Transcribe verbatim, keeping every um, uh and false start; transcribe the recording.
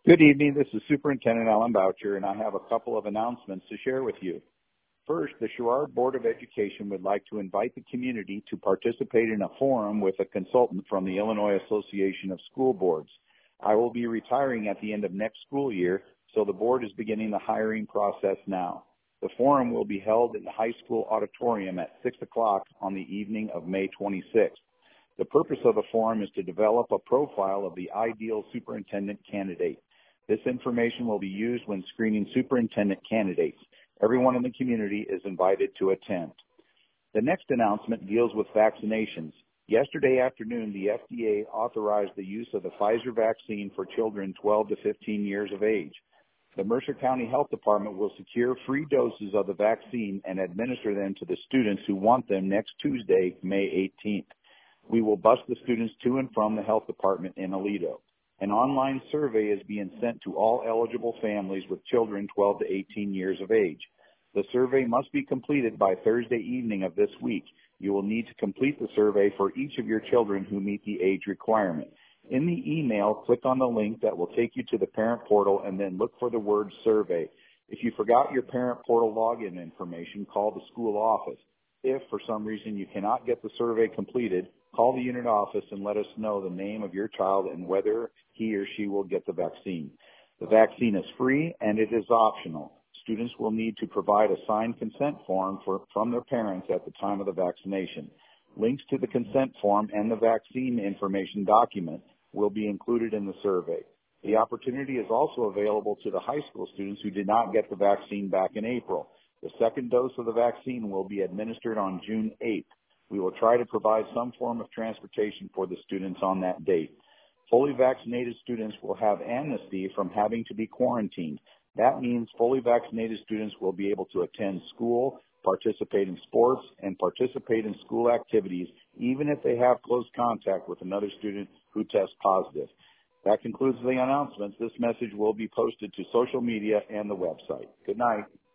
Good evening. This is Superintendent Alan Boucher, and I have a couple of announcements to share with you. First, the Sherrard Board of Education would like to invite the community to participate in a forum with a consultant from the Illinois Association of School Boards. I will be retiring at the end of next school year, so the board is beginning the hiring process now. The forum will be held in the high school auditorium at six o'clock on the evening of May twenty-sixth. The purpose of the forum is to develop a profile of the ideal superintendent candidate. This information will be used when screening superintendent candidates. Everyone in the community is invited to attend. The next announcement deals with vaccinations. Yesterday afternoon, the F D A authorized the use of the Pfizer vaccine for children twelve to fifteen years of age. The Mercer County Health Department will secure free doses of the vaccine and administer them to the students who want them next Tuesday, May eighteenth. We will bus the students to and from the health department in Aledo. An online survey is being sent to all eligible families with children twelve to eighteen years of age. The survey must be completed by Thursday evening of this week. You will need to complete the survey for each of your children who meet the age requirement. In the email, click on the link that will take you to the parent portal and then look for the word survey. If you forgot your parent portal login information, call the school office. If, for some reason, you cannot get the survey completed, call the unit office and let us know the name of your child and whether he or she will get the vaccine. The vaccine is free and it is optional. Students will need to provide a signed consent form for, from their parents at the time of the vaccination. Links to the consent form and the vaccine information document will be included in the survey. The opportunity is also available to the high school students who did not get the vaccine back in April. The second dose of the vaccine will be administered on June eighth. We will try to provide some form of transportation for the students on that date. Fully vaccinated students will have amnesty from having to be quarantined. That means fully vaccinated students will be able to attend school, participate in sports, and participate in school activities, even if they have close contact with another student who tests positive. That concludes the announcements. This message will be posted to social media and the website. Good night.